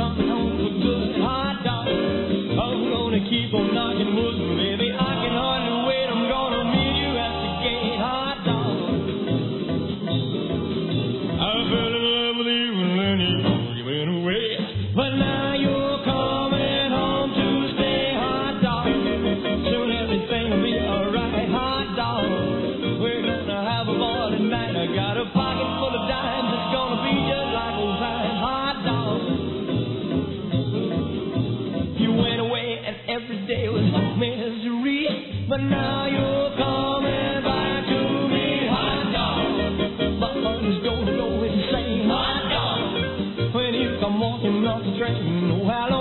coming home for good. Hot dog, I'm gonna keep on knocking wood, baby. I can hardly wait. I'm gonna meet you at the gate. Hot dog, I fell in love with you and then you went away, but now you're coming home to stay. Hot dog, soon everything will be alright. Hot dog, we're gonna have a ball tonight. I got a pocket full of dimes. It's gonna be just like old times. Hot dog, you went away and every day was misery, but now you're coming back to me. Hot dog, my heart's gonna go insane. Hot dog, when you come walking off the train, oh how long